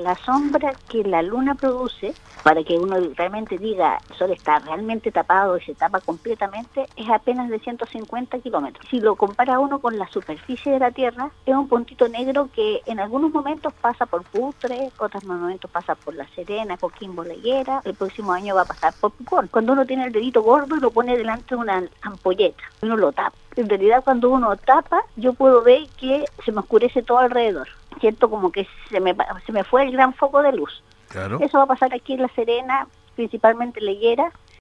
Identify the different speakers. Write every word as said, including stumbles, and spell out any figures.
Speaker 1: la sombra que la luna produce, para que uno realmente diga el sol está realmente tapado y se tapa completamente, es apenas de ciento cincuenta kilómetros. Si lo compara uno con la superficie de la Tierra, es un puntito negro que en algunos momentos pasa por Putre, otros momentos pasa por La Serena, Coquimbo, La Higuera, el próximo año va a pasar por Pucón. Cuando uno tiene el dedito gordo y lo pone delante de una ampolleta, uno lo tapa. En realidad, cuando uno tapa, yo puedo ver que se me oscurece todo alrededor, ¿cierto? Como que se me, se me fue el gran foco de luz.
Speaker 2: Claro.
Speaker 1: Eso va a pasar aquí en La Serena, principalmente en La Higuera,